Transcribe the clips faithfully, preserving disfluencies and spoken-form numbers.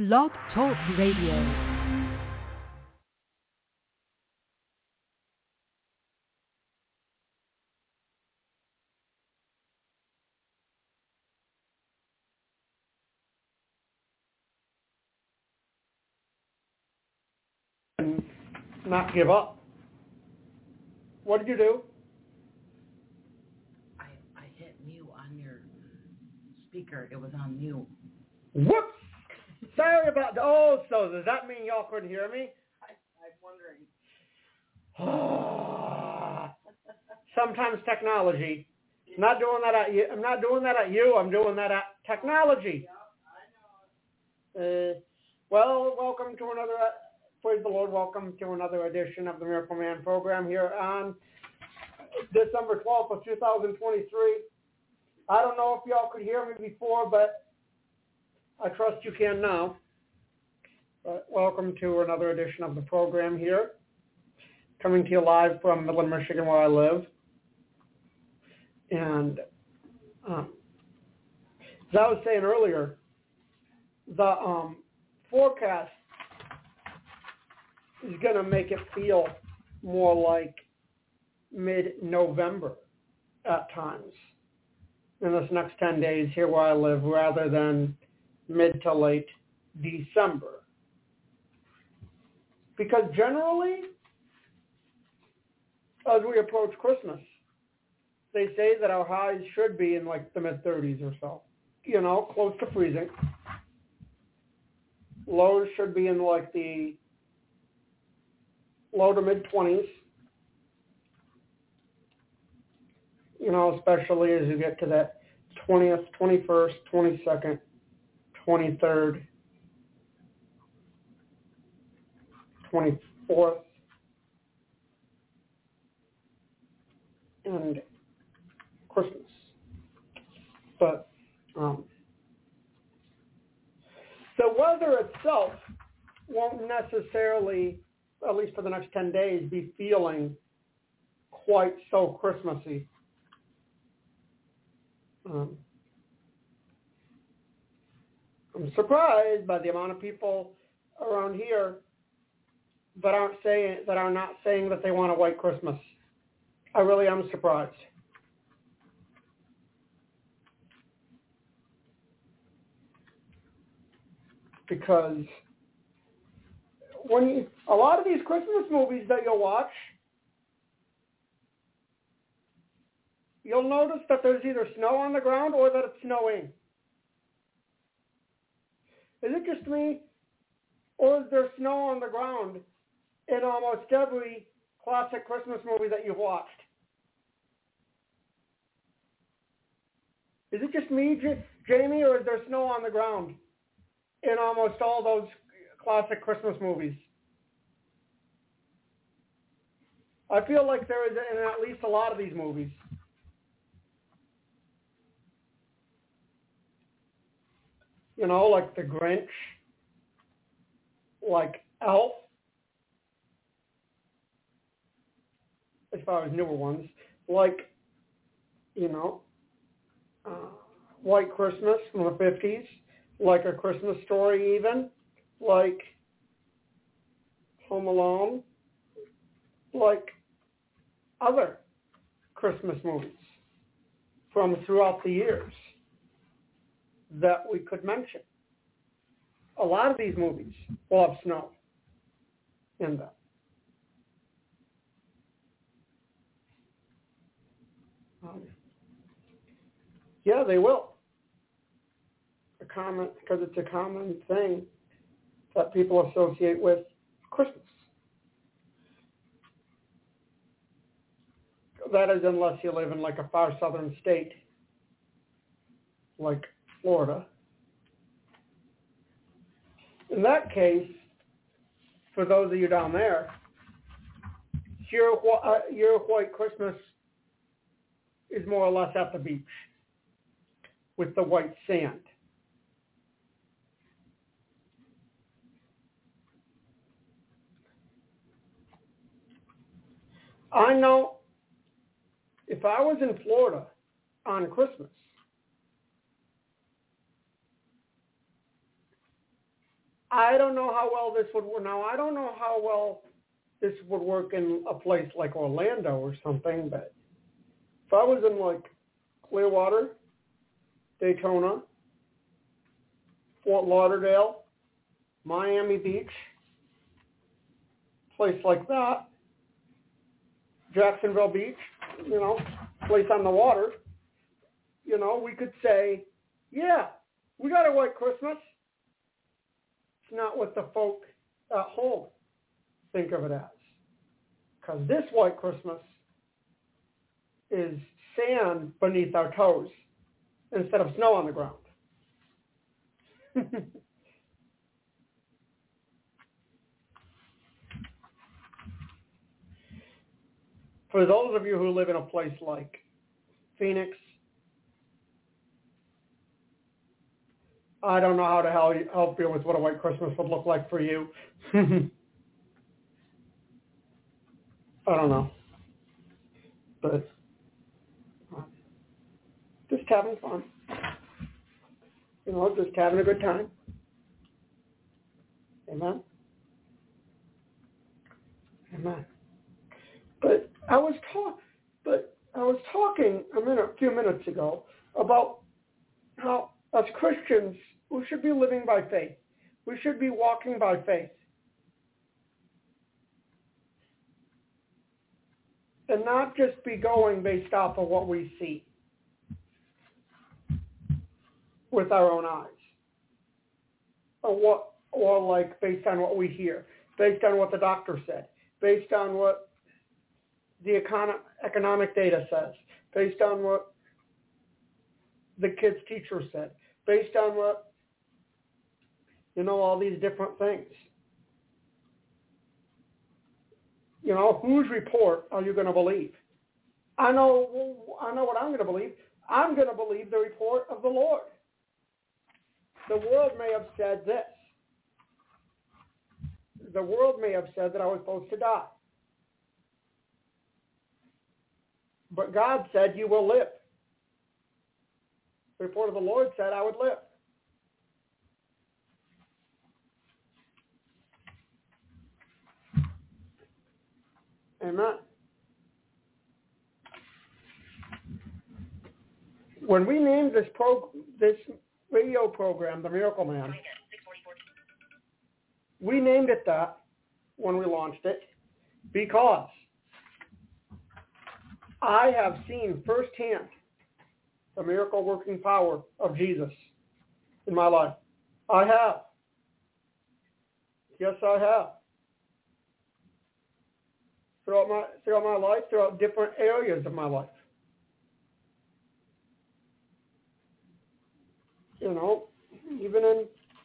Blog Talk Radio. Not give up. What did you do? I I hit mute on your speaker. It was on mute. Whoops! Sorry about that. Oh, so does that mean y'all couldn't hear me? I, I'm wondering. Sometimes technology. I'm not doing that at you. I'm not doing that at you. I'm doing that at technology. Yep, I know. Uh, well, welcome to another. Uh, praise the Lord. Welcome to another edition of the Miracle Man program here on December twelfth of two thousand twenty-three. I don't know if y'all could hear me before, but I trust you can now. But welcome to another edition of the program here. Coming to you live from Midland, Michigan, where I live. And um, as I was saying earlier, the um, forecast is going to make it feel more like mid-November at times in this next ten days here where I live, rather than mid to late December. Because generally, as we approach Christmas, they say that our highs should be in like the mid thirties or so, you know, close to freezing. Lows should be in like the low to mid twenties, you know, especially as you get to that twentieth, twenty-first, twenty-second, twenty-third, twenty-fourth, and Christmas. But um, the weather itself won't necessarily, at least for the next ten days, be feeling quite so Christmassy. Um, I'm surprised by the amount of people around here that aren't saying that are not saying that they want a white Christmas. I really am surprised. Because when you, a lot of these Christmas movies that you'll watch, you'll notice that there's either snow on the ground or that it's snowing. Is it just me, or is there snow on the ground in almost every classic Christmas movie that you've watched? Is it just me, J- Jamie, or is there snow on the ground in almost all those classic Christmas movies? I feel like there is in at least a lot of these movies. You know, like The Grinch, like Elf, as far as newer ones, like, you know, uh, White Christmas from the fifties, like A Christmas Story even, like Home Alone, like other Christmas movies from throughout the years that we could mention. A lot of these movies will have snow in them. Um, yeah, they will. A common, because it's a common thing that people associate with Christmas. That is, unless you live in like a far southern state, like Florida. In that case, for those of you down there, your, uh, your white Christmas is more or less at the beach with the white sand. I know if I was in Florida on Christmas, I don't know how well this would work. Now, I don't know how well this would work in a place like Orlando or something, but if I was in like Clearwater, Daytona, Fort Lauderdale, Miami Beach, place like that, Jacksonville Beach, you know, place on the water, you know, we could say, yeah, we got a white Christmas. It's not what the folk at home think of it as. Because this white Christmas is sand beneath our toes instead of snow on the ground. For those of you who live in a place like Phoenix, I don't know how to help you with what a white Christmas would look like for you. I don't know. But uh, just having fun. You know, just having a good time. Amen? Amen. But I was talk, but I was talking a minute, a few minutes ago about how as Christians we should be living by faith. We should be walking by faith, and not just be going based off of what we see with our own eyes, or what, or like based on what we hear, based on what the doctor said, based on what the econo- economic data says, based on what the kid's teacher said, based on what, you know, all these different things. You know, whose report are you going to believe? I know, I know what I'm going to believe. I'm going to believe the report of the Lord. The world may have said this. The world may have said that I was supposed to die. But God said, you will live. The report of the Lord said I would live. Amen. When we named this pro, this radio program, The Miracle Man, we named it that when we launched it because I have seen firsthand the miracle working power of Jesus in my life. I have. Yes, I have. Throughout my throughout my life, throughout different areas of my life. You know, even in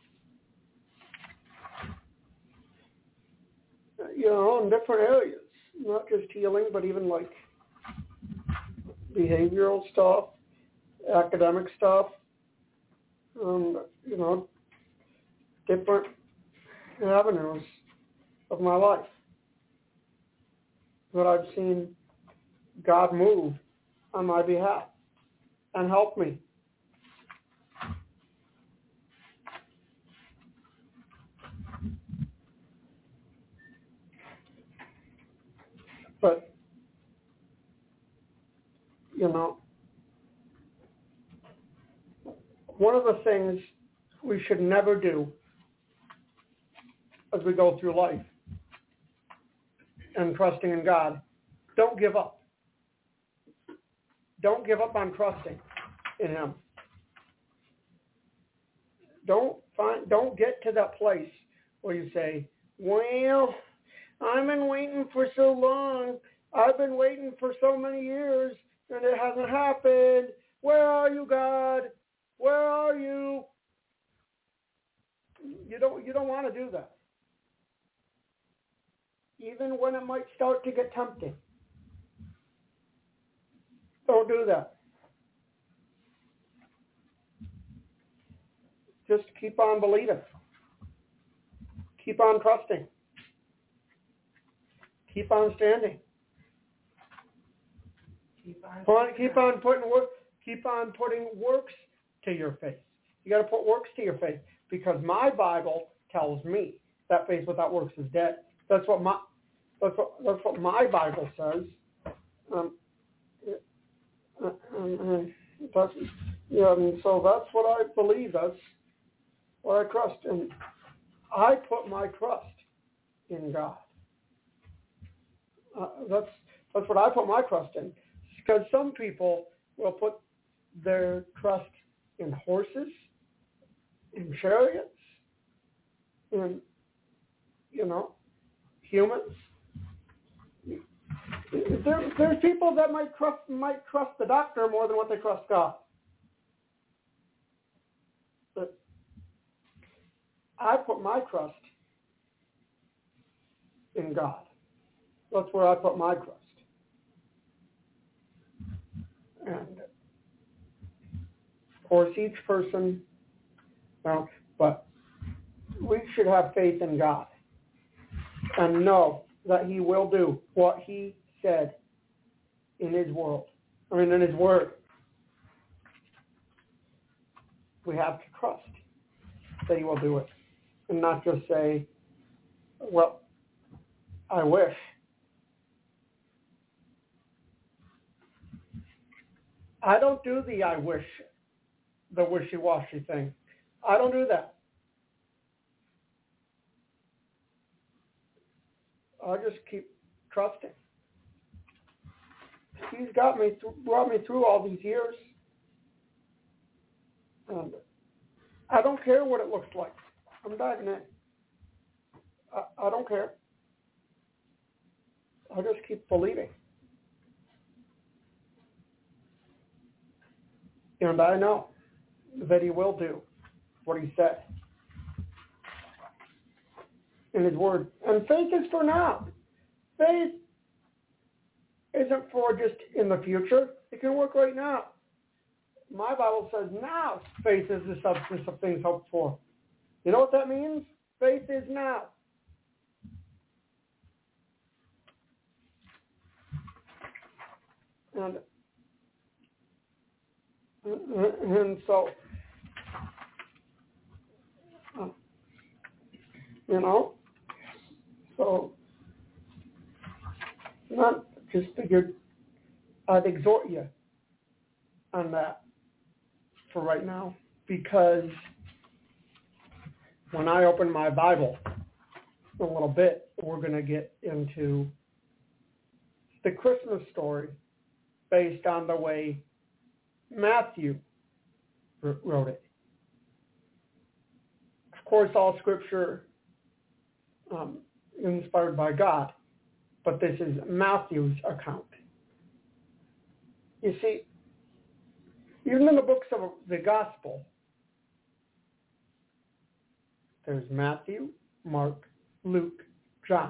you know, in different areas. Not just healing, but even like behavioral stuff, academic stuff, um, you know, different avenues of my life that I've seen God move on my behalf and help me. But, you know, one of the things we should never do as we go through life and trusting in God, don't give up. Don't give up on trusting in Him. Don't find, don't get to that place where you say, well, I've been waiting for so long. I've been waiting for so many years, and it hasn't happened. Where are you, God? Where are you? You don't, you don't want to do that. Even when it might start to get tempting. Don't do that. Just keep on believing. Keep on trusting. Keep on standing. Keep on, keep on putting work. Keep on putting works to your faith. You got to put works to your faith because my Bible tells me that faith without works is dead. That's what my that's what that's what my Bible says. Um, and, and that's yeah, and so that's what I believe. That's what I trust in. I put my trust in God. Uh, that's that's what I put my trust in. Because some people will put their trust in horses, in chariots, in, you know, humans. There, there's people that might trust might trust the doctor more than what they trust God. But I put my trust in God. That's where I put my trust. And of course, each person, well, but we should have faith in God and know that He will do what He said in His world. I mean, in His word. We have to trust that He will do it, and not just say, "Well, I wish." I don't do the "I wish," the wishy-washy thing. I don't do that. I just keep trusting. He's got me, th- brought me through all these years. And I don't care what it looks like. I'm diving in. I, I don't care. I just keep believing. And I know that He will do what He said in His word. And faith is for now. Faith isn't for just in the future. It can work right now. My Bible says now faith is the substance of things hoped for. You know what that means? Faith is now. And and so, uh, you know, so not just figured I'd exhort you on that for right now, because when I open my Bible in a little bit, we're going to get into the Christmas story based on the way Matthew wrote it. Of course, all Scripture um, inspired by God, but this is Matthew's account. You see, even in the books of the Gospel, there's Matthew, Mark, Luke, John.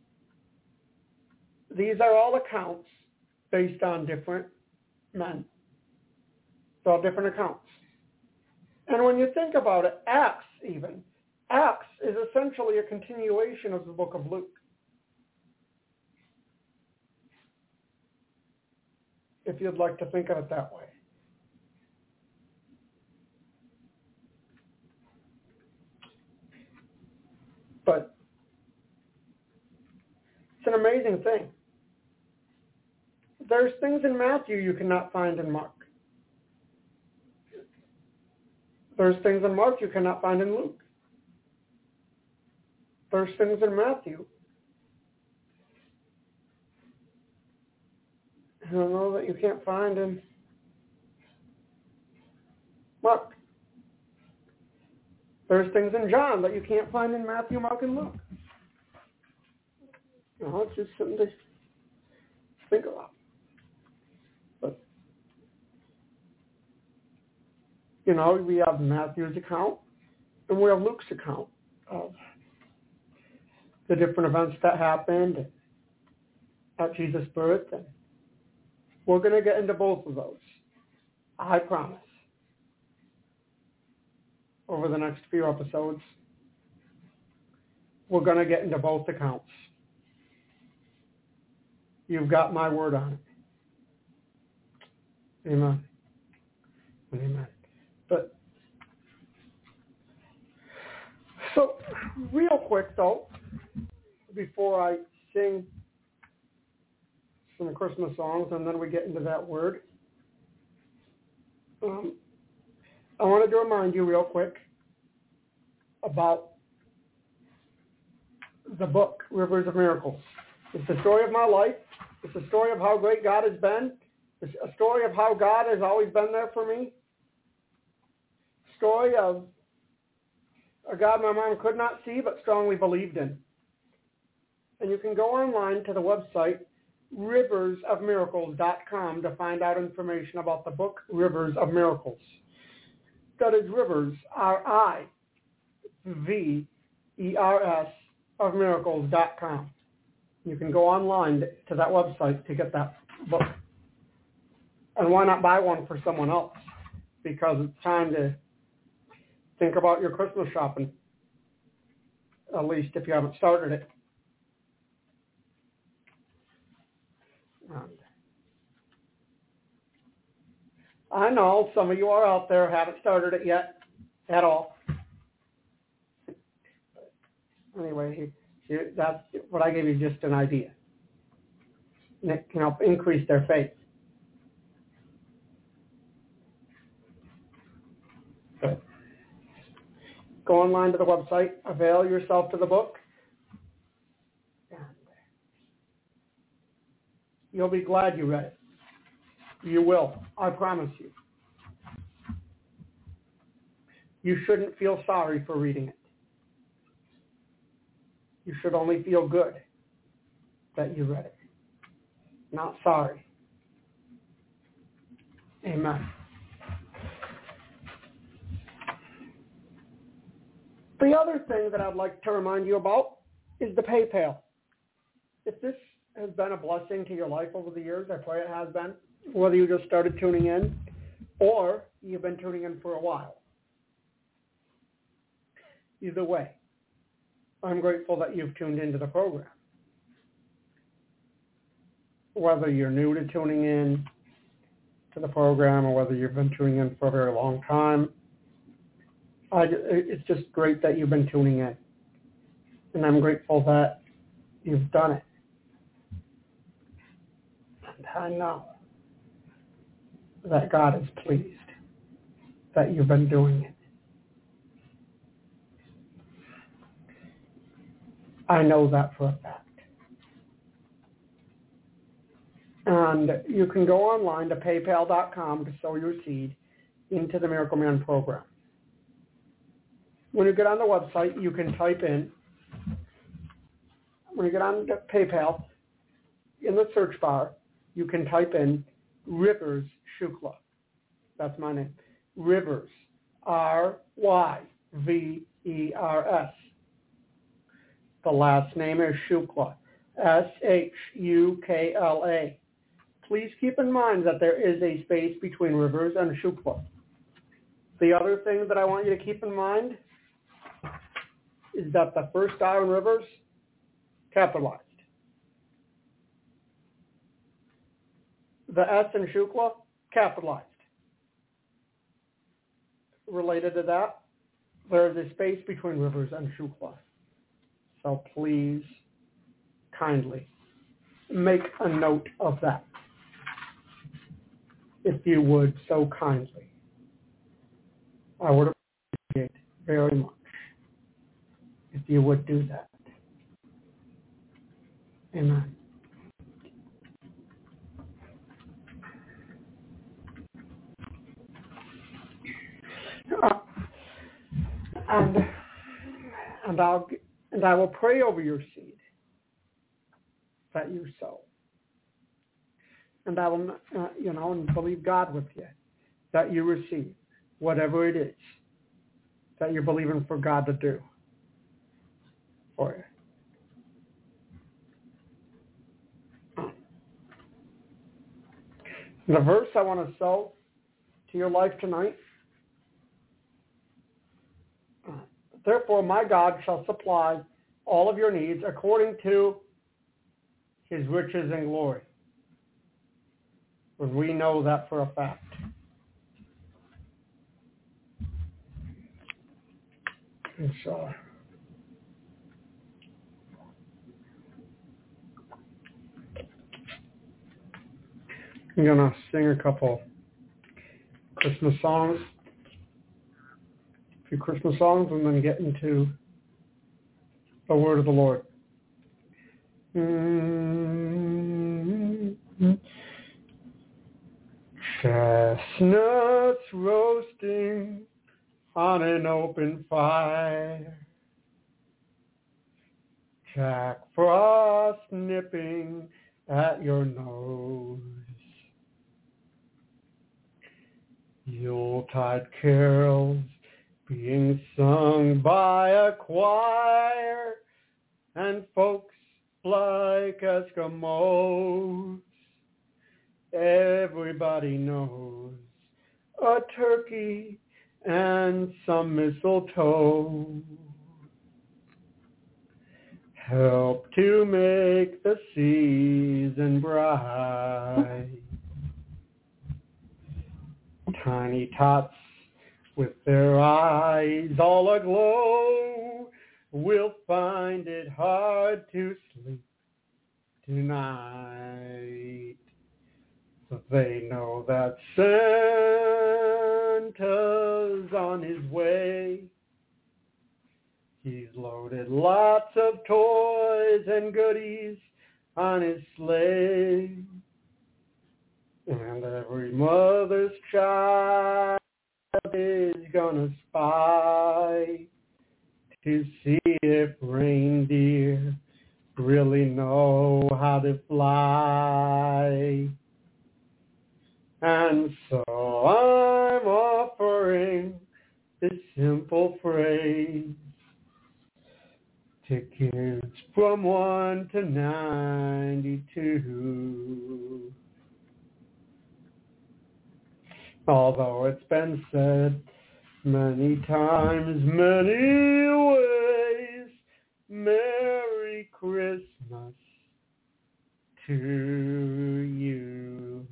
These are all accounts based on different men. It's all different accounts. And when you think about it, Acts even, Acts is essentially a continuation of the book of Luke. If you'd like to think of it that way. But it's an amazing thing. There's things in Matthew you cannot find in Mark. There's things in Mark you cannot find in Luke. There's things in Matthew I don't know that you can't find in Mark. There's things in John that you can't find in Matthew, Mark, and Luke. You know, it's just something to think about. But, you know, we have Matthew's account and we have Luke's account of the different events that happened at Jesus' birth. And we're going to get into both of those, I promise, over the next few episodes. We're going to get into both accounts. You've got my word on it. Amen. Amen. But So, real quick though, before I sing some Christmas songs and then we get into that word, um, I wanted to remind you real quick about the book, Rivers of Miracles. It's the story of my life. It's a story of how great God has been. It's a story of how God has always been there for me. Story of a God my mom could not see but strongly believed in. And you can go online to the website rivers of miracles dot com to find out information about the book Rivers of Miracles. That is Rivers, R I V E R S, of miracles dot com. You can go online to that website to get that book. And why not buy one for someone else? Because it's time to think about your Christmas shopping, at least if you haven't started it. And I know some of you are out there, haven't started it yet at all. Anyway, that's what I gave you, just an idea. And it can help increase their faith. Good. Go online to the website, avail yourself to the book. And you'll be glad you read it. You will, I promise you. You shouldn't feel sorry for reading it. You should only feel good that you read it, not sorry. Amen. The other thing that I'd like to remind you about is the PayPal. If this has been a blessing to your life over the years, I pray it has been, whether you just started tuning in or you've been tuning in for a while. Either way, I'm grateful that you've tuned into the program. Whether you're new to tuning in to the program or whether you've been tuning in for a very long time, I, it's just great that you've been tuning in. And I'm grateful that you've done it. And I know that God is pleased that you've been doing it. I know that for a fact. And you can go online to paypal dot com to sow your seed into the Miracle Man program. When you get on the website, you can type in, when you get on to PayPal, in the search bar, you can type in Rivers Shukla. That's my name. Rivers, R Y V E R S. The last name is Shukla, S H U K L A. Please keep in mind that there is a space between Rivers and Shukla. The other thing that I want you to keep in mind is that the first R in Rivers, capitalized. The S in Shukla, capitalized. Related to that, there is a space between Rivers and Shukla. So please, kindly, make a note of that. If you would, so kindly. I would appreciate it very much if you would do that. Amen. Uh, and and I'll and I will pray over your seed that you sow. And I will, uh, you know, and believe God with you that you receive whatever it is that you're believing for God to do for you. The verse I want to sow to your life tonight. Therefore, my God shall supply all of your needs according to his riches and glory. Because we know that for a fact. And so, I'm going to sing a couple Christmas songs, a few Christmas songs, and then get into the word of the Lord. Mm-hmm. Chestnuts roasting on an open fire, Jack Frost nipping at your nose, Yuletide carols being sung by a choir, and folks like Eskimos. Everybody knows a turkey and some mistletoe help to make the season bright. Tiny tots with their eyes all aglow will find it hard to sleep tonight. So they know that Santa's on his way. He's loaded lots of toys and goodies on his sleigh. And every mother's child is gonna spy to see if reindeer really know how to fly. And so I'm offering this simple phrase to kids from one to ninety-two. Although it's been said many times, many ways, Merry Christmas to you.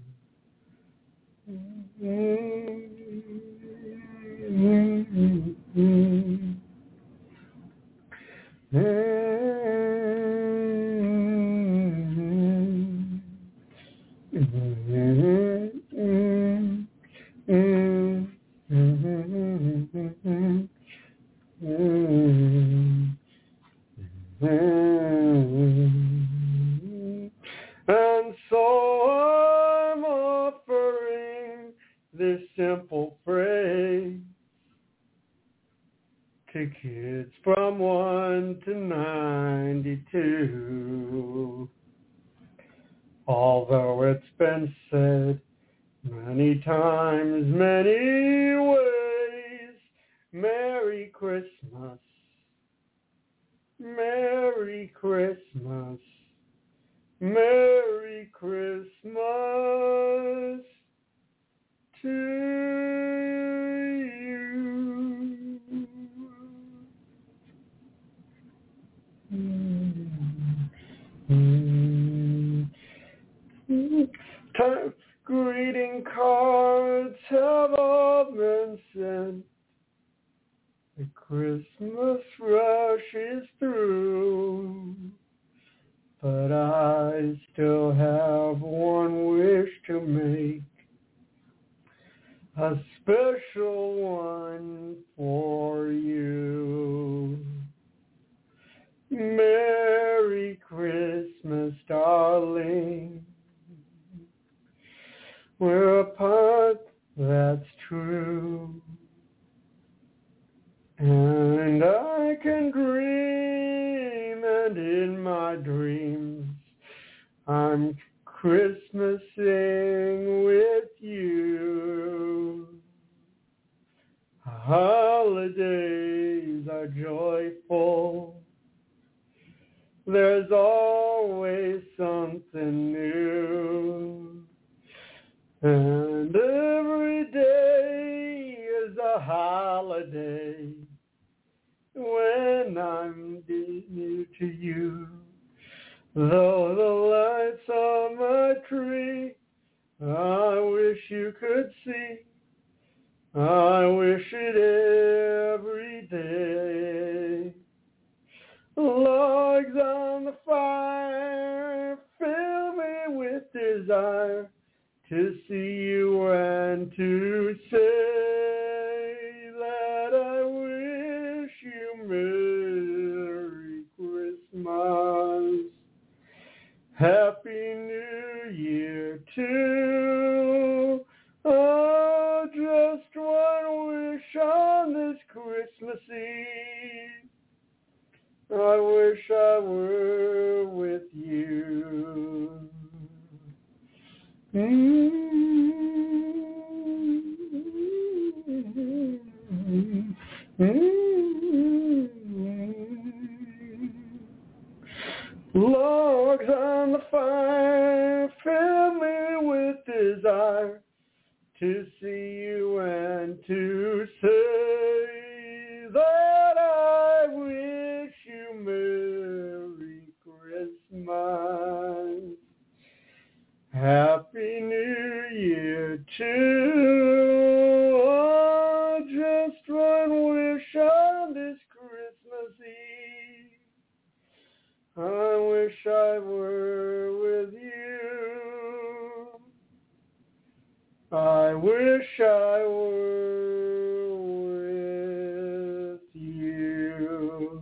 And so I'm offering this simple phrase to kids from one to ninety-two. Although it's been said many times, many ways, Merry Christmas, Merry Christmas, Merry Christmas to you. Time, greeting cards have all been sent. The Christmas rush is through. But I still have one wish to make, a special one for you. Merry Christmas, darling. We're apart, that's true. And I can dream, and in my dreams I'm Christmasing with you. Holidays are joyful. There's always something new. And every day is a holiday when I'm near to you. Though the lights on my tree, I wish you could see. I wish it every day. Logs on the fire fill me with desire to see you and to say that I wish you Merry Christmas. Happy New Year too. Oh, just one wish on this Christmas Eve. I wish I were with you. Mm-hmm. Mm-hmm. Logs on the fire fill me with desire to see you and to say that I wish you Merry Christmas. Happy New Year too. Oh, just one wish on this Christmas Eve. I wish I were with you. I wish I were with you.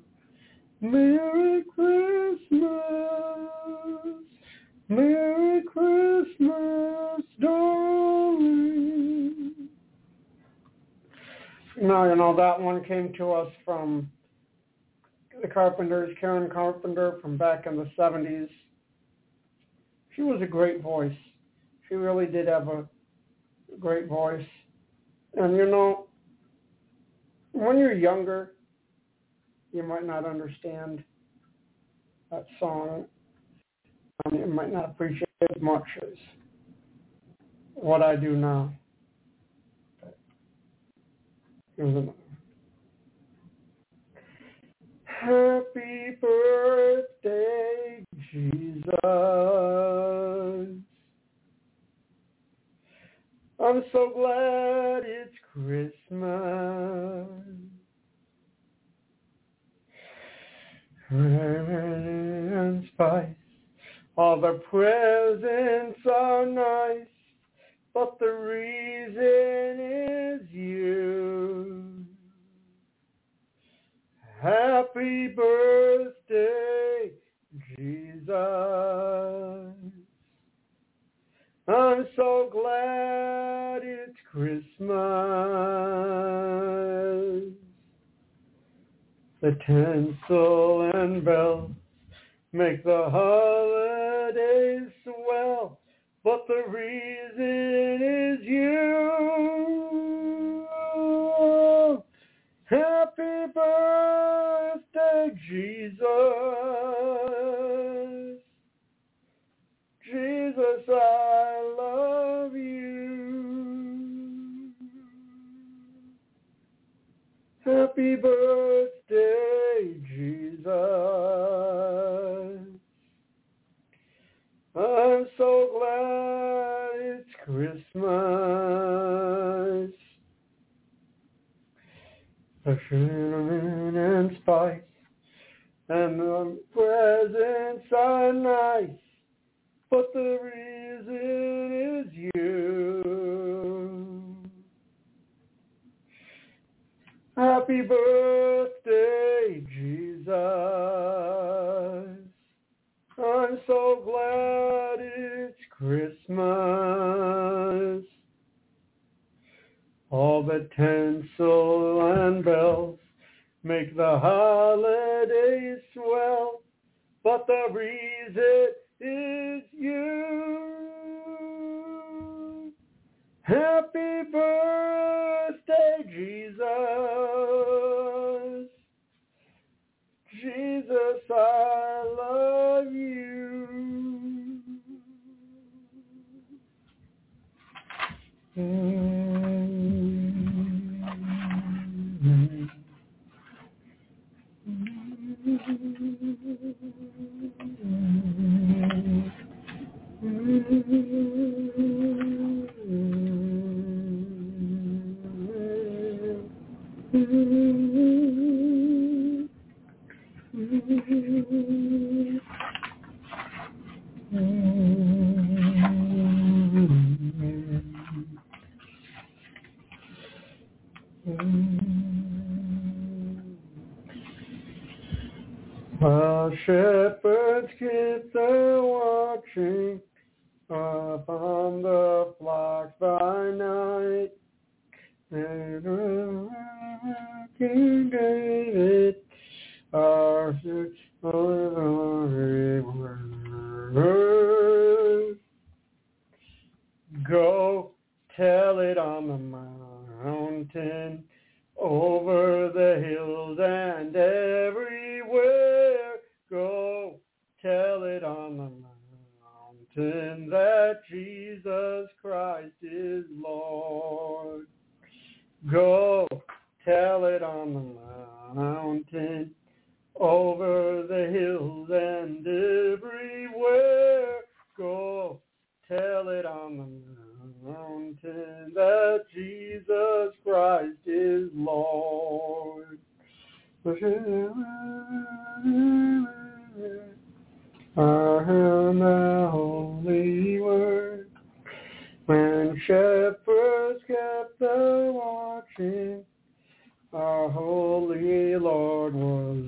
Merry Christmas, Merry Christmas, darling. Now, you know, that one came to us from the Carpenters, Karen Carpenter, from back in the seventies. She was a great voice. She really did have a great voice. And, you know, when you're younger, you might not understand that song. Um, you might not appreciate it as much as what I do now. But here's another. Happy birthday, Jesus. I'm so glad it's Christmas. And spice, all the presents are nice, but the reason is you. Happy birthday, Jesus. I'm so glad it's Christmas. The tinsel and bells make the holidays swell, but the reason is you. Happy birthday, Jesus. Jesus, I love you. Happy birthday, Jesus. I'm so glad it's Christmas. The cinnamon and spice and the presents are nice, but the reason is you. Happy birthday, Jesus. I'm so glad it's Christmas. All the tinsel and bells make the holidays swell, but the reason is you. Happy birthday, Jesus. Jesus, I love you. Mm-hmm. While shepherds keep their watching upon the flocks by night, and King David, our glory word. Go tell it on the mountain, over the hills and everywhere. Go tell it on the mountain that Jesus Christ is Lord. Go tell it on the mountain, over the hills and everywhere. Go tell it on the mountain that Jesus Christ is Lord. I am the holy word. When shepherds kept the watching, our holy Lord was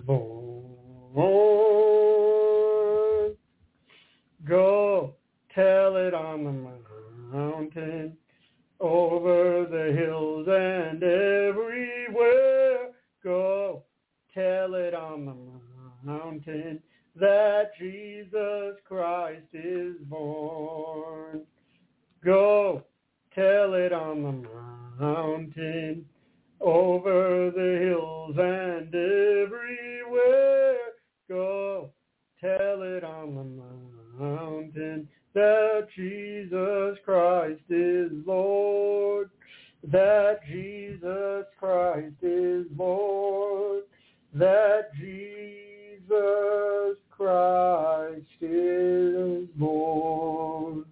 born. Go tell it on the mountain, over the hills and everywhere. Go tell it on the mountain that Jesus Christ is born. Go tell it on the mountain, over the hills and everywhere. Go tell it on the mountain that Jesus Christ is Lord. That Jesus Christ is Lord. That Jesus Christ is Lord.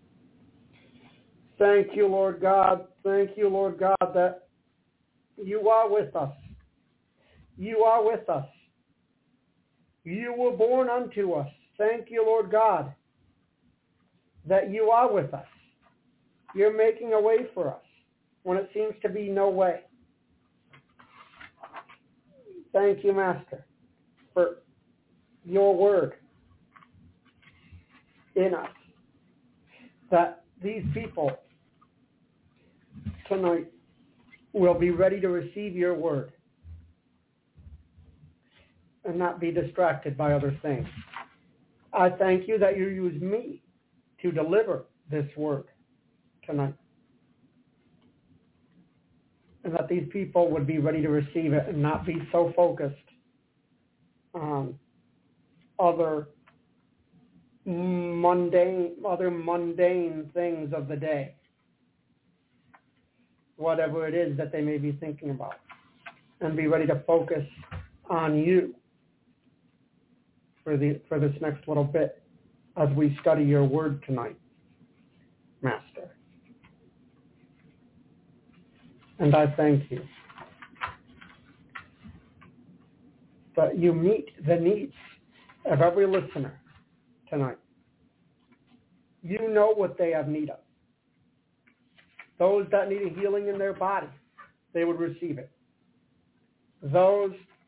Thank you, Lord God. Thank you, Lord God, that you are with us. You are with us. You were born unto us. Thank you, Lord God, that you are with us. You're making a way for us when it seems to be no way. Thank you, Master, for your word in us, that these people tonight will be ready to receive your word and not be distracted by other things. I thank you that you use me to deliver this word tonight, and that these people would be ready to receive it and not be so focused on other mundane, other mundane things of the day, whatever it is that they may be thinking about, and be ready to focus on you for the for this next little bit as we study your word tonight, Master. And I thank you that you meet the needs of every listener tonight. You know what they have need of. Those that need a healing in their body, they would receive it. Those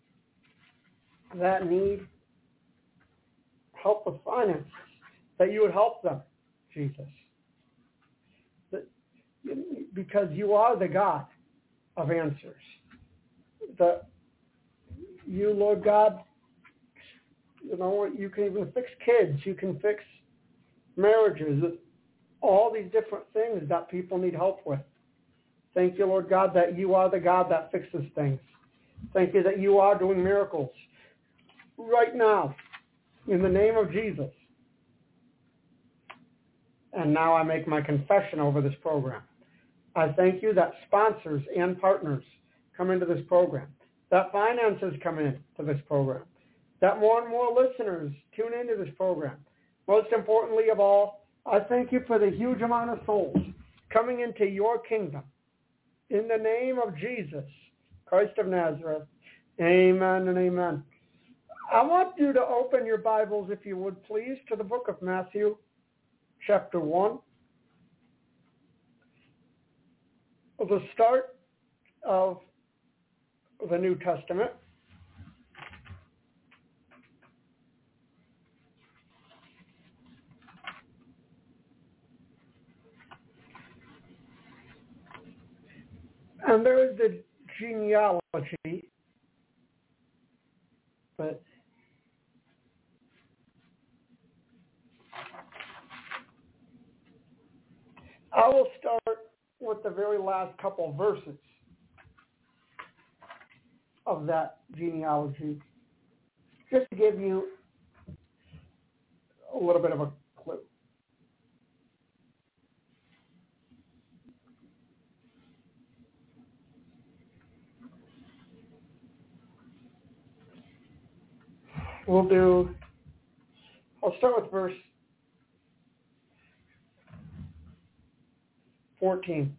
that need help with finances, that you would help them, Jesus. Because you are the God of answers. That you, Lord God, you know, you can even fix kids, you can fix marriages, all these different things that people need help with. Thank you, Lord God, that you are the God that fixes things. Thank you that you are doing miracles right now in the name of Jesus. And now I make my confession over this program. I thank you that sponsors and partners come into this program, that finances come into this program, that more and more listeners tune into this program. Most importantly of all, I thank you for the huge amount of souls coming into your kingdom. In the name of Jesus, Christ of Nazareth, amen and amen. I want you to open your Bibles, if you would please, to the book of Matthew, chapter one. The start of the New Testament. And there is the genealogy, but I will start with the very last couple of verses of that genealogy, just to give you a little bit of a clue. We'll do, I'll start with verse fourteen.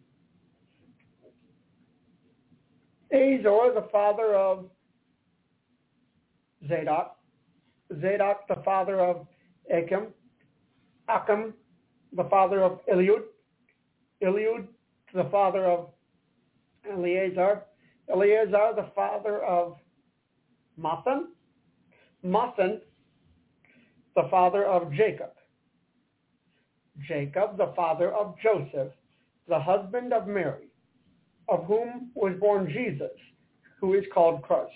Azor, the father of Zadok, Zadok, the father of Achim, Achim, the father of Eliud, Eliud, the father of Eleazar, Eleazar, the father of Mathan, Mathan, the father of Jacob, Jacob, the father of Joseph, the husband of Mary, of whom was born Jesus, who is called Christ.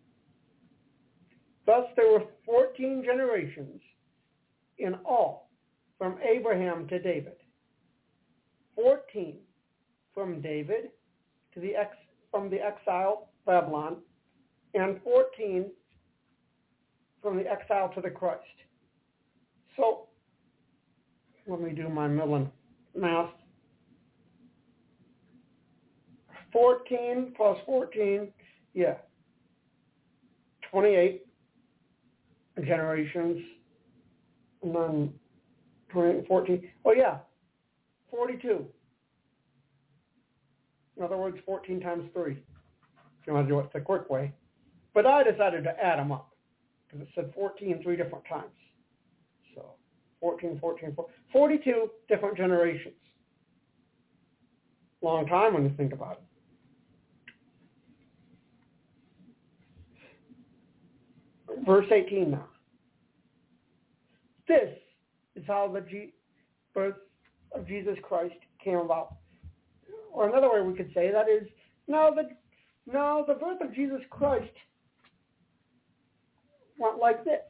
Thus there were fourteen generations in all from Abraham to David. Fourteen from David to the ex, from the exile Babylon, and fourteen from the exile to the Christ. So let me do my Millen math. fourteen plus fourteen, yeah, twenty-eight generations, and then twenty, fourteen, oh yeah, forty-two. In other words, fourteen times three, if you want to do it the quick way. But I decided to add them up, because it said fourteen three different times. So fourteen, fourteen, fourteen, forty-two different generations. Long time when you think about it. Verse eighteen now. This is how the G- birth of Jesus Christ came about. Or another way we could say that is, now the, now the birth of Jesus Christ went like this.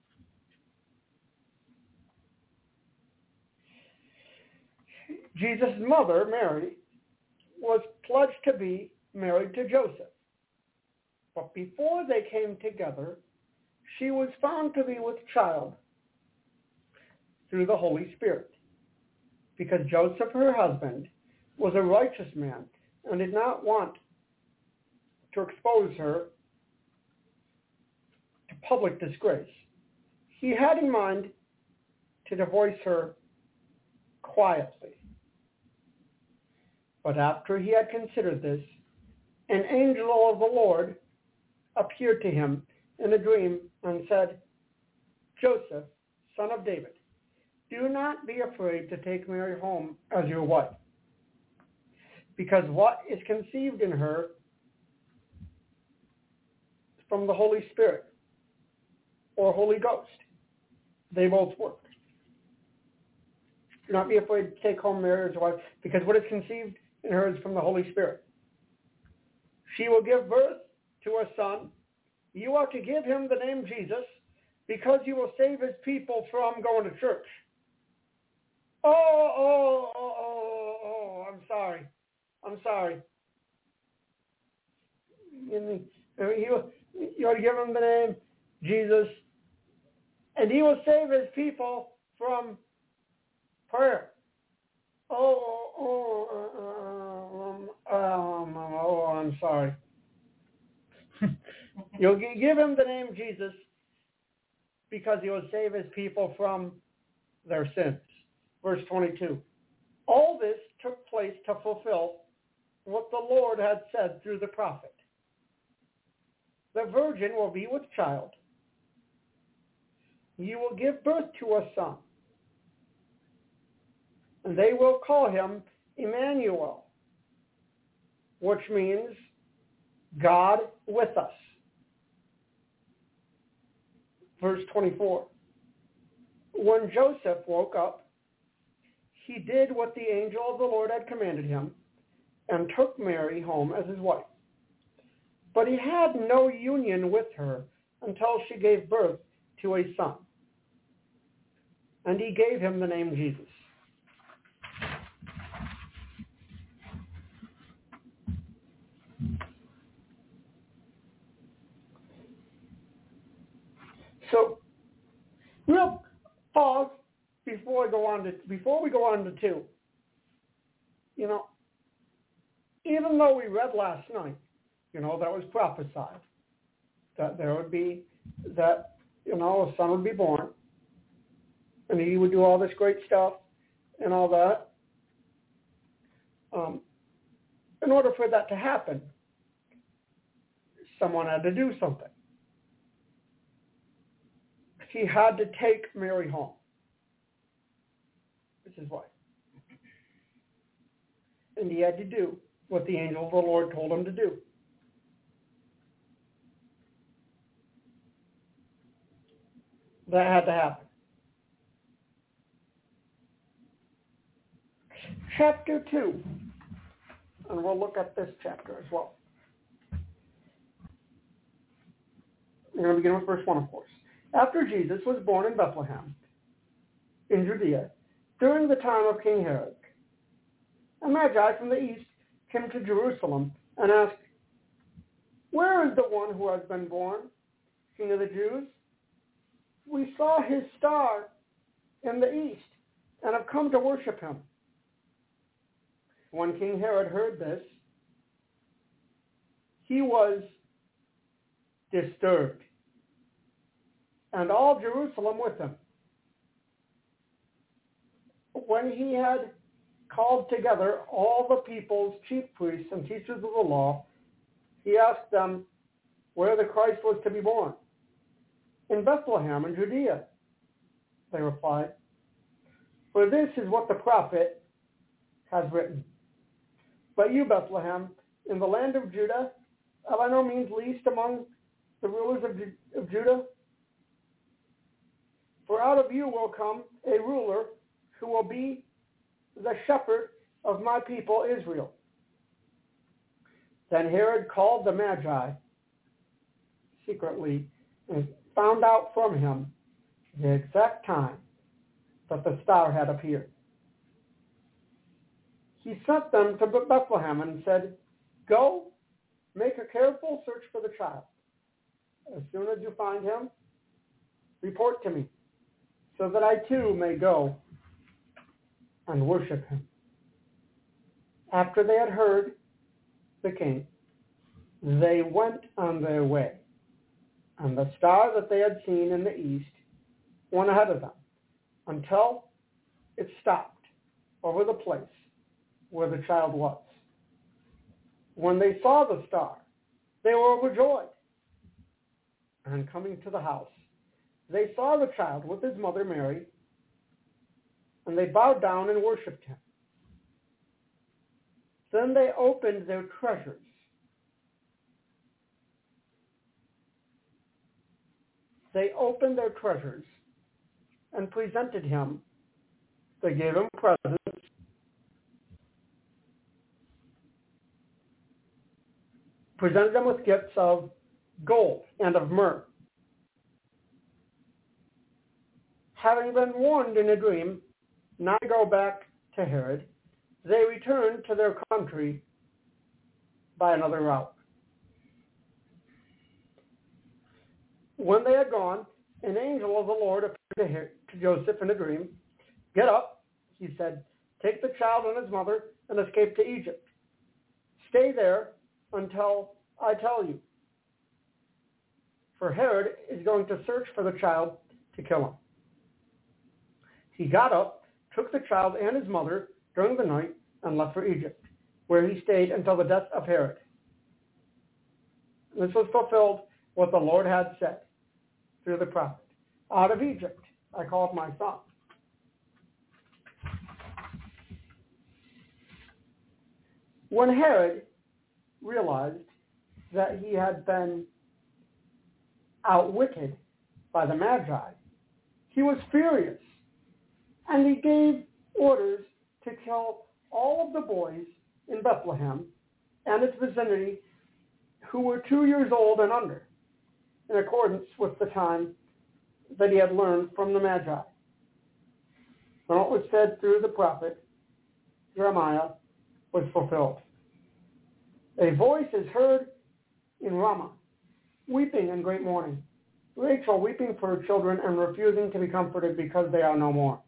Jesus' mother, Mary, was pledged to be married to Joseph. But before they came together, she was found to be with child through the Holy Spirit, because Joseph, her husband, was a righteous man and did not want to expose her to public disgrace. He had in mind to divorce her quietly. But after he had considered this, an angel of the Lord appeared to him in a dream and said, Joseph, son of David, do not be afraid to take Mary home as your wife, because what is conceived in her is from the Holy Spirit or Holy Ghost. They both work. Do not be afraid to take home Mary as your wife, because what is conceived in her is from the Holy Spirit. She will give birth to a son. You are to give him the name Jesus, because he will save his people from going to church. Oh, oh, oh, oh, oh, I'm sorry. I'm sorry. You, you are to give him the name Jesus, and he will save his people from prayer. Oh, oh, oh, um, um, oh, I'm sorry. You'll give him the name Jesus because he will save his people from their sins. Verse twenty-two. All this took place to fulfill what the Lord had said through the prophet. The virgin will be with child. You will give birth to a son, and they will call him Emmanuel, which means God with us. Verse twenty-four. When Joseph woke up, he did what the angel of the Lord had commanded him and took Mary home as his wife. But he had no union with her until she gave birth to a son, and he gave him the name Jesus. So, we'll pause before we go on to before we go on to two. You know, even though we read last night, you know, that was prophesied that there would be that you know a son would be born, and he would do all this great stuff and all that. Um, in order for that to happen, someone had to do something. He had to take Mary home. This is why. And he had to do what the angel of the Lord told him to do. That had to happen. Chapter two. And we'll look at this chapter as well. We're going to begin with verse one, of course. After Jesus was born in Bethlehem, in Judea, during the time of King Herod, a Magi from the east came to Jerusalem and asked, "Where is the one who has been born, King of the Jews? We saw his star in the east and have come to worship him." When King Herod heard this, he was disturbed, and all Jerusalem with him. When he had called together all the people's chief priests and teachers of the law, he asked them where the Christ was to be born. "In Bethlehem in Judea," they replied, "for this is what the prophet has written. But you, Bethlehem, in the land of Judah, are by no means least among the rulers of, Ju- of Judah. For out of you will come a ruler who will be the shepherd of my people Israel." Then Herod called the Magi secretly and found out from him the exact time that the star had appeared. He sent them to Bethlehem and said, "Go, make a careful search for the child. As soon as you find him, report to me, so that I too may go and worship him." After they had heard the king, they went on their way, and the star that they had seen in the east went ahead of them until it stopped over the place where the child was. When they saw the star, they were overjoyed. And coming to the house, they saw the child with his mother Mary, and they bowed down and worshipped him. Then they opened their treasures They opened their treasures and presented him. They gave him presents, presented him with gifts of gold and of myrrh. Having been warned in a dream not to go back to Herod, they returned to their country by another route. When they had gone, an angel of the Lord appeared to Joseph in a dream. "Get up," he said, "take the child and his mother and escape to Egypt. Stay there until I tell you. For Herod is going to search for the child to kill him." He got up, took the child and his mother during the night, and left for Egypt, where he stayed until the death of Herod. This was fulfilled what the Lord had said through the prophet. "Out of Egypt I called my son." When Herod realized that he had been outwitted by the Magi, he was furious, and he gave orders to kill all of the boys in Bethlehem and its vicinity who were two years old and under, in accordance with the time that he had learned from the Magi. And what was said through the prophet Jeremiah was fulfilled. A voice is heard in Ramah, weeping and great mourning, Rachel weeping for her children and refusing to be comforted because they are no more.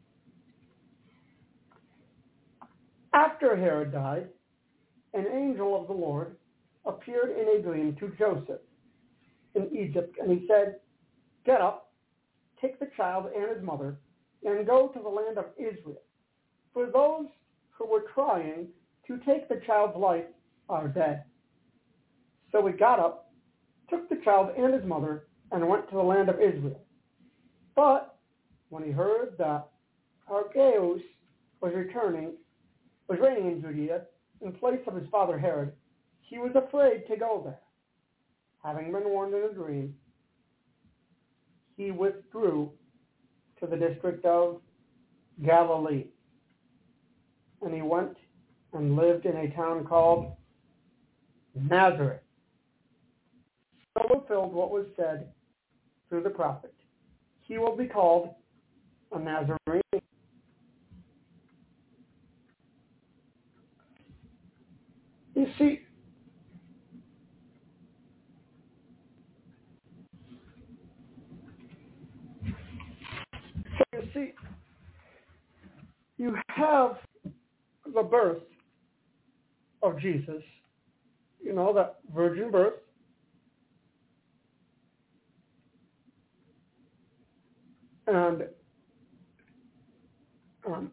After Herod died, an angel of the Lord appeared in a dream to Joseph in Egypt, and he said, "Get up, take the child and his mother, and go to the land of Israel. For those who were trying to take the child's life are dead." So he got up, took the child and his mother, and went to the land of Israel. But when he heard that Archelaus was returning, was reigning in Judea in place of his father Herod, he was afraid to go there. Having been warned in a dream, he withdrew to the district of Galilee. And he went and lived in a town called Nazareth. So fulfilled what was said through the prophet. He will be called a Nazarene. You see, so you see, you have the birth of Jesus, you know, that virgin birth. And um,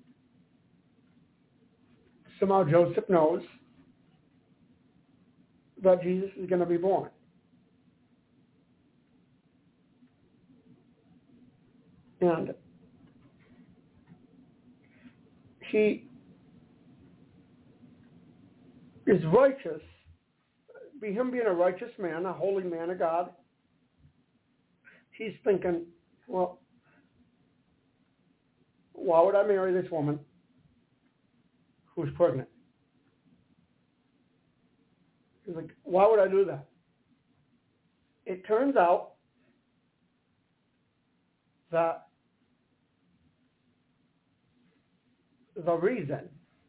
somehow Joseph knows that Jesus is going to be born. And he is righteous, be him being a righteous man, a holy man of God. He's thinking, well, why would I marry this woman who's pregnant? He's like, why would I do that? It turns out that the reason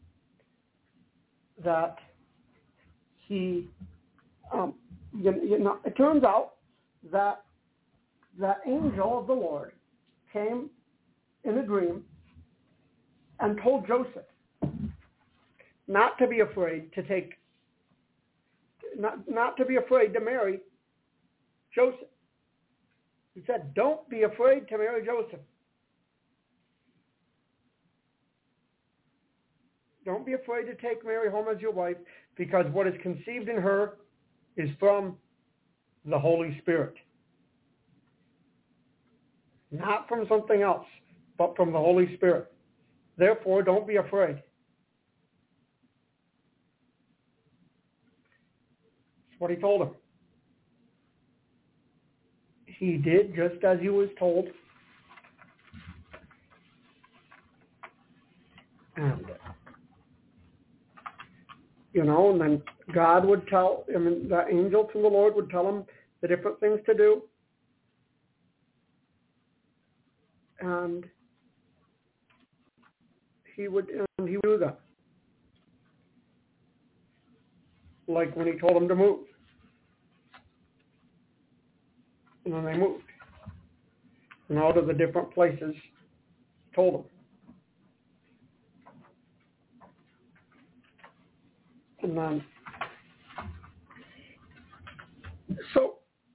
that he, um, you, you know, it turns out that the angel of the Lord came in a dream and told Joseph not to be afraid to take, not, not to be afraid to marry Joseph. He said, don't be afraid to marry Joseph. Don't be afraid to take Mary home as your wife, because what is conceived in her is from the Holy Spirit. Not from something else, but from the Holy Spirit. Therefore, don't be afraid. That's what he told him. He did just as he was told. And, you know, and then God would tell, I mean, the angel from the Lord would tell him the different things to do. And he would, and he would do that. Like when he told him to move. And then they moved. And out of the different places, told them. And then, so,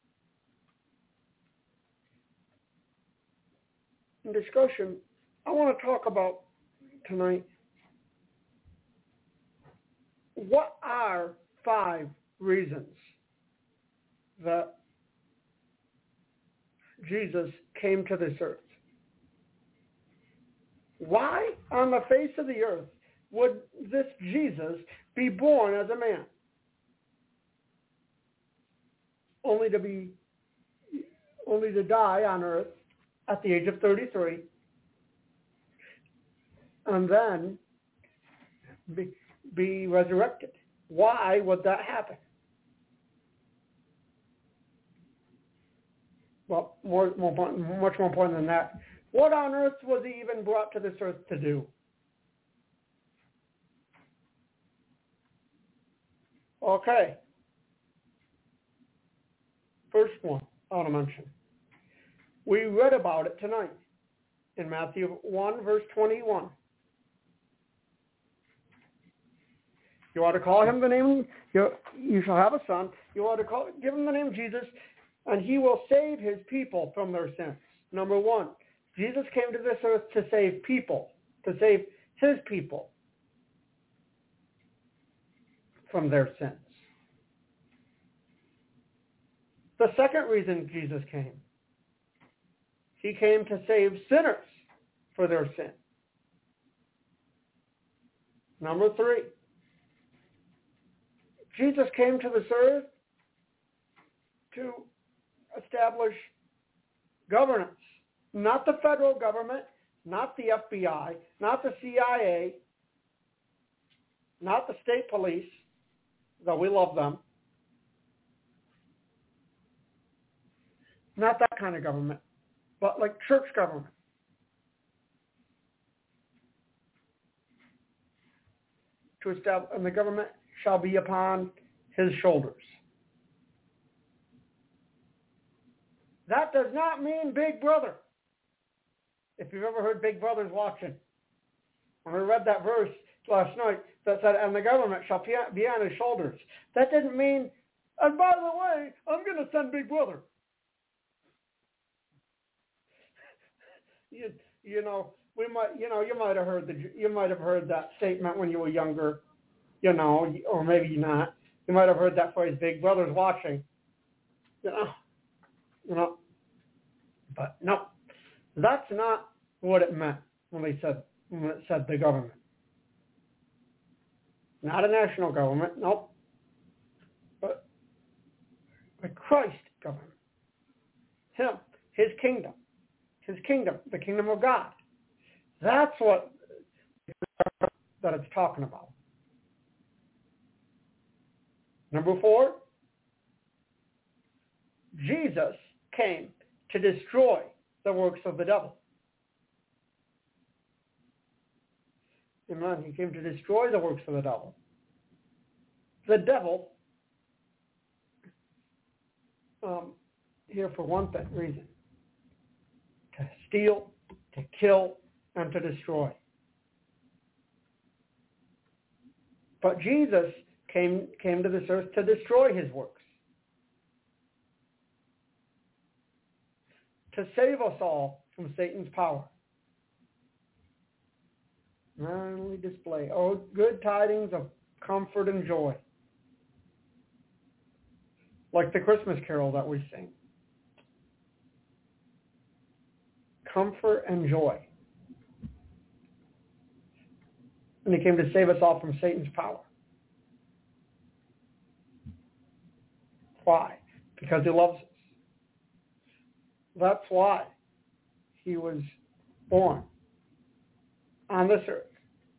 in discussion, I want to talk about tonight, what are five reasons that Jesus came to this earth? Why on the face of the earth would this Jesus be born as a man? Only to be, only to die on earth at the age of thirty-three. And then be, be resurrected. Why would that happen? Well, more, more, much more important than that. What on earth was he even brought to this earth to do? Okay. First one I want to mention. We read about it tonight in Matthew one, verse twenty-one. You ought to call him the name, you, you shall have a son. You ought to call, give him the name Jesus, and he will save his people from their sins. Number one, Jesus came to this earth to save people, to save his people from their sins. The second reason Jesus came, he came to save sinners for their sin. Number three, Jesus came to this earth to establish governance. Not the federal government, not the F B I, not the C I A, not the state police, though we love them. Not that kind of government, but like church government. To establish, and the government shall be upon his shoulders. That does not mean Big Brother. If you've ever heard Big Brother's watching, when we read that verse last night that said, and the government shall be on his shoulders, that didn't mean, and by the way, I'm going to send Big Brother. You, you know, we might, you know, you might have heard the, you might have heard that statement when you were younger, you know, or maybe not. You might have heard that phrase, Big Brother's watching. You know, you know, but no, that's not what it meant when they said when it said the government. Not a national government, nope, but the Christ government. Him, his kingdom. His kingdom, the kingdom of God. That's what that it's talking about. Number four, Jesus came to destroy the works of the devil. Amen. He came to destroy the works of the devil. The devil, um, here for one thing, reason. To steal, to kill, and to destroy. But Jesus came, came to this earth to destroy his works. To save us all from Satan's power. Not only display, oh, good tidings of comfort and joy. Like the Christmas carol that we sing. Comfort and joy. And he came to save us all from Satan's power. Why? Because he loves us. That's why he was born on this earth.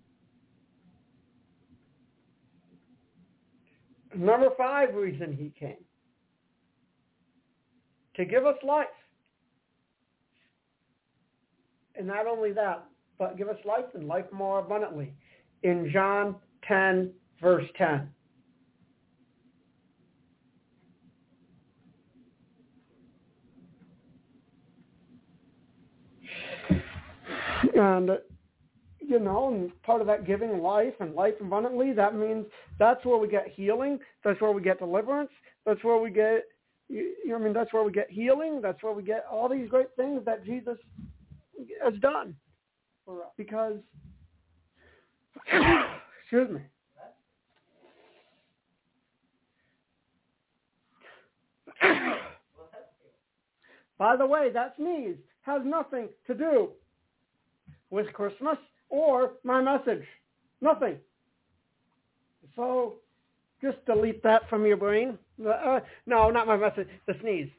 Number five reason he came. To give us life. And not only that, but give us life and life more abundantly. In John ten, verse ten. And, you know, and part of that giving life and life abundantly, that means that's where we get healing. That's where we get deliverance. That's where we get, you know, I mean, that's where we get healing. That's where we get all these great things that Jesus has done for us. Because, excuse me. By the way, that sneeze has nothing to do with Christmas or my message. Nothing. So just delete that from your brain. Uh, no, not my message. The sneeze.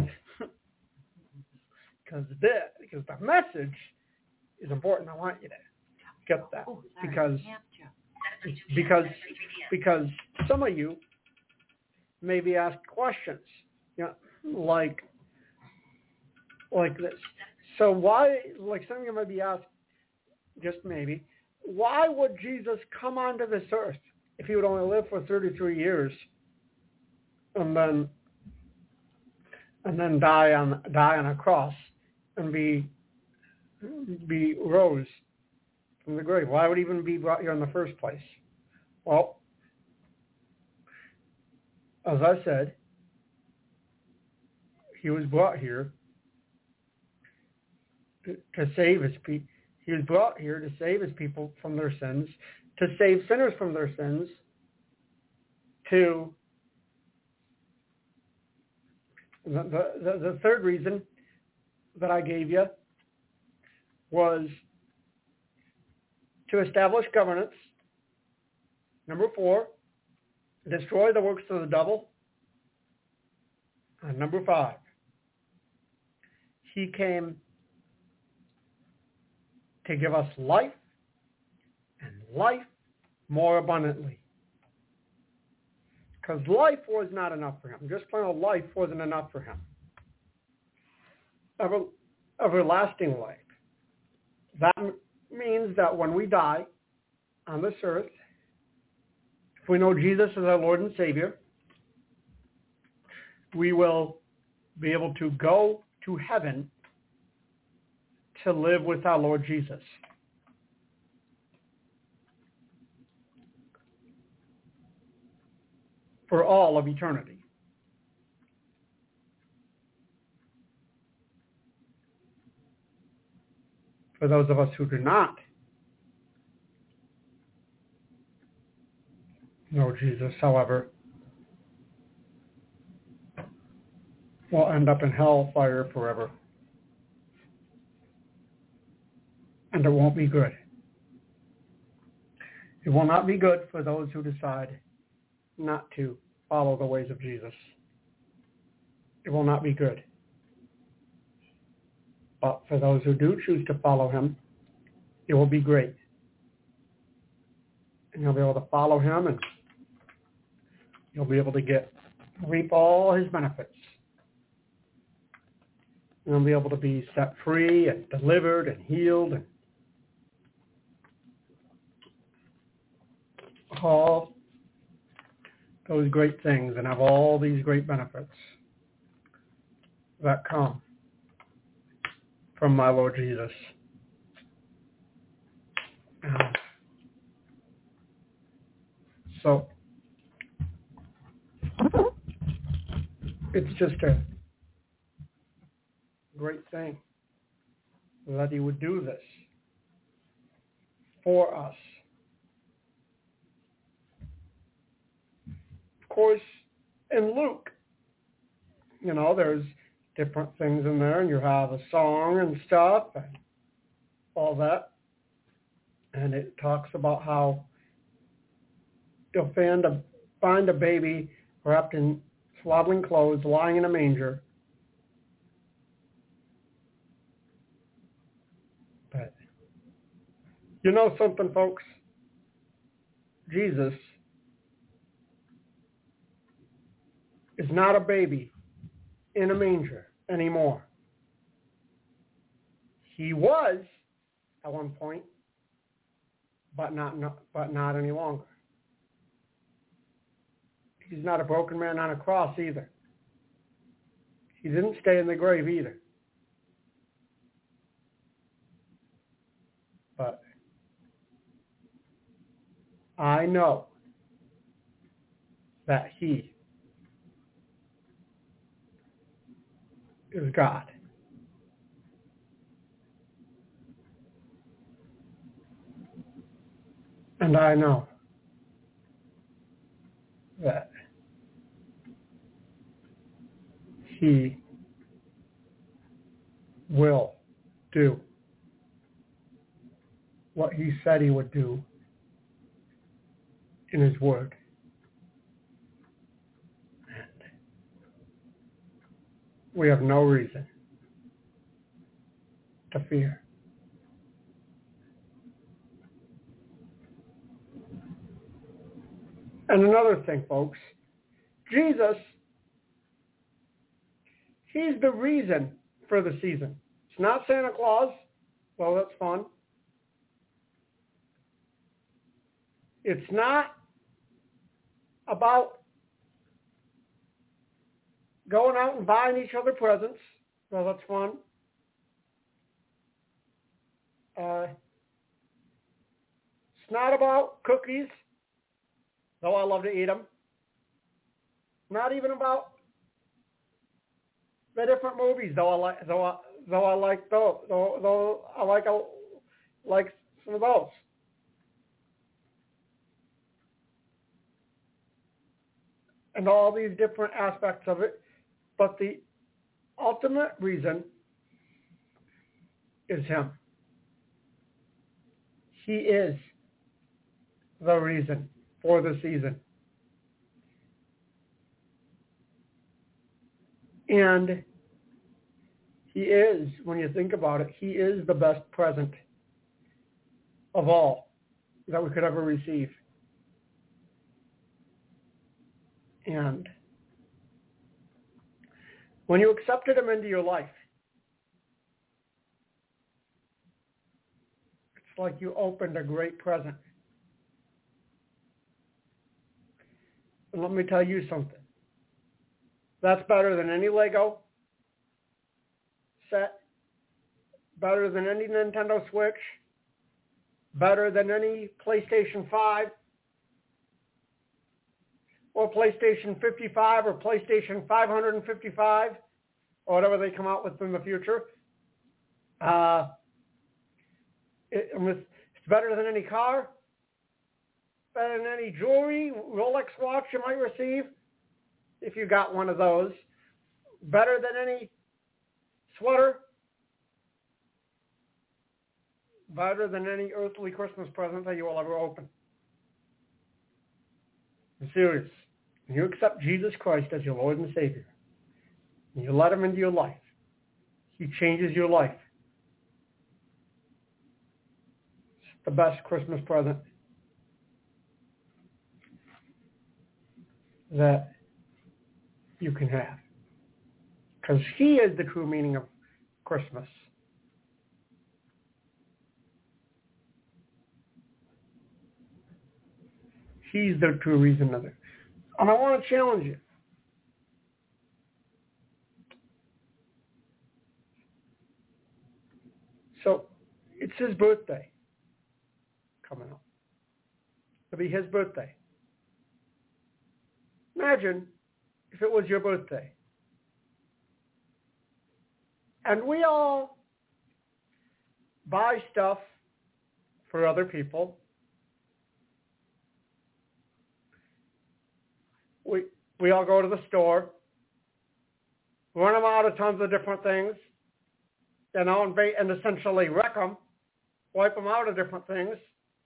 Because the, because the message is important. I want you to get that. Oh, sorry. Because because because some of you may be asked questions, you know, like like this. So why, like some of you might be asked, just maybe, why would Jesus come onto this earth if he would only live for thirty-three years and then and then die on die on a cross and be be rose from the grave? Why would he even be brought here in the first place? Well, as I said, he was brought here to, to save his people. He was brought here to save his people from their sins, to save sinners from their sins, to the, the, the third reason that I gave you was to establish governance. Number four, destroy the works of the devil. And number five, he came to give us life and life more abundantly. Because life was not enough for him. Just plain old life wasn't enough for him. Ever, everlasting life. That means that when we die on this earth, if we know Jesus as our Lord and Savior, we will be able to go to heaven to live with our Lord Jesus. For all of eternity. For those of us who do not know Jesus, however, will end up in hellfire forever. And it won't be good. It will not be good for those who decide not to follow the ways of Jesus. It will not be good. But for those who do choose to follow him, it will be great. And you'll be able to follow him, and you'll be able to get reap all his benefits. And you'll be able to be set free and delivered and healed and all those great things, and have all these great benefits that come from my Lord Jesus. Um, so it's just a great thing that he would do this for us. Of course, in Luke, you know, there's different things in there, and you have a song and stuff and all that. And it talks about how you'll find a, find a baby wrapped in swaddling clothes, lying in a manger. But you know something, folks? Jesus is not a baby in a manger anymore. He was at one point, but not, not but not any longer. He's not a broken man on a cross either. He didn't stay in the grave either. But I know that he is God. And I know that he will do what he said he would do in his word. And we have no reason to fear. And another thing, folks, Jesus, he's the reason for the season. It's not Santa Claus. Well, that's fun. It's not about going out and buying each other presents. Well, that's fun. Uh, it's not about cookies, though I love to eat them. Not even about the different movies, though I like, though I, though I like those, though, though I like, a, like some of those. And all these different aspects of it, but the ultimate reason is him. He is the reason for the season. And he is, when you think about it, he is the best present of all that we could ever receive. And when you accepted him into your life, it's like you opened a great present. And let me tell you something. That's better than any Lego set, better than any Nintendo Switch, better than any PlayStation five, or PlayStation fifty-five, or PlayStation five fifty-five, or whatever they come out with in the future. Uh, it, it's better than any car, better than any jewelry, Rolex watch you might receive, if you got one of those. Better than any sweater. Better than any earthly Christmas present that you will ever open. I'm serious. When you accept Jesus Christ as your Lord and Savior, and you let him into your life, he changes your life. It's the best Christmas present that you can have. Because he is the true meaning of Christmas. He's the true reason of it. And I want to challenge you. So, it's his birthday coming up. It'll be his birthday. Imagine if it was your birthday. And we all buy stuff for other people. We we all go to the store, run them out of tons of different things, you know, and, and essentially wreck them, wipe them out of different things.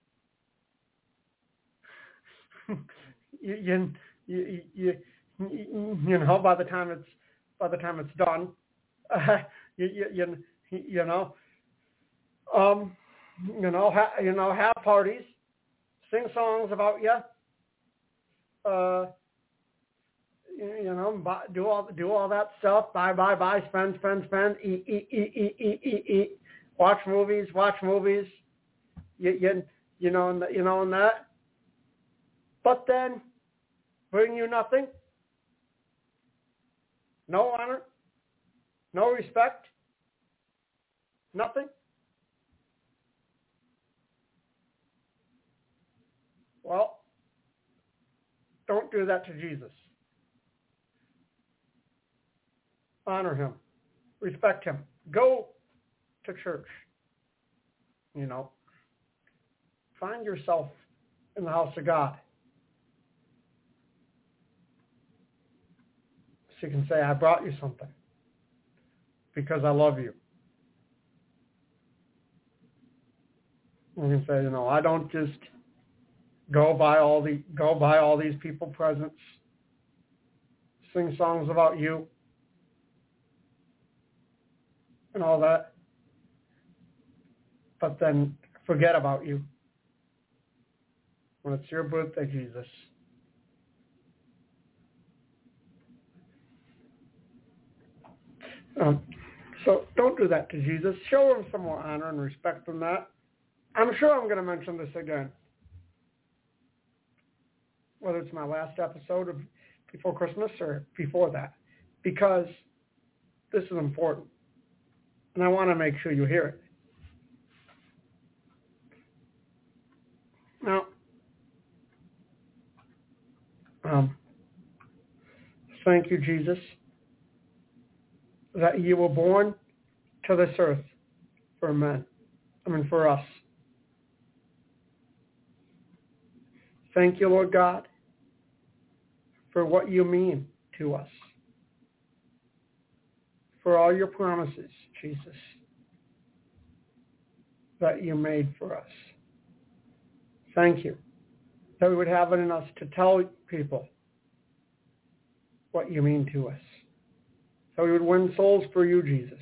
you, you, you, you, you know, by the time it's by the time it's done, uh, you, you, you, you know, um, you know, ha, you know, have parties, sing songs about you. Uh, You know, buy, do all do all that stuff. Buy, buy, buy. Spend, spend, spend. Eat, eat, eat, eat, eat, eat, eat. Watch movies, watch movies. You, you, you know, and the, you know, and that. But then, bring you nothing. No honor. No respect. Nothing. Well, don't do that to Jesus. Honor him. Respect him. Go to church. You know. Find yourself in the house of God. So you can say, I brought you something because I love you. You can say, you know, I don't just go buy all the go buy all these people presents, sing songs about you, and all that, but then forget about you when it's your birthday, Jesus. Um, so don't do that to Jesus. Show him some more honor and respect than that. I'm sure I'm going to mention this again, whether it's my last episode of before Christmas or before that, because this is important, and I want to make sure you hear it. Now, um, thank you, Jesus, that you were born to this earth for men, I mean for us. Thank you, Lord God, for what you mean to us, for all your promises, Jesus, that you made for us. Thank you that we would have it in us to tell people what you mean to us, so we would win souls for you, Jesus.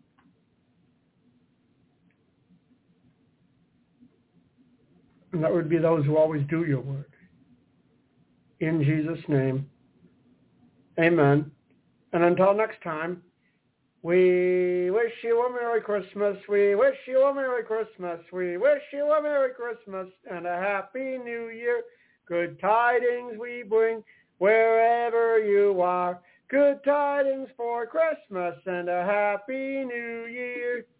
And that would be those who always do your word. In Jesus' name, amen. And until next time, we wish you a Merry Christmas. We wish you a Merry Christmas. We wish you a Merry Christmas and a Happy New Year. Good tidings we bring wherever you are. Good tidings for Christmas and a Happy New Year.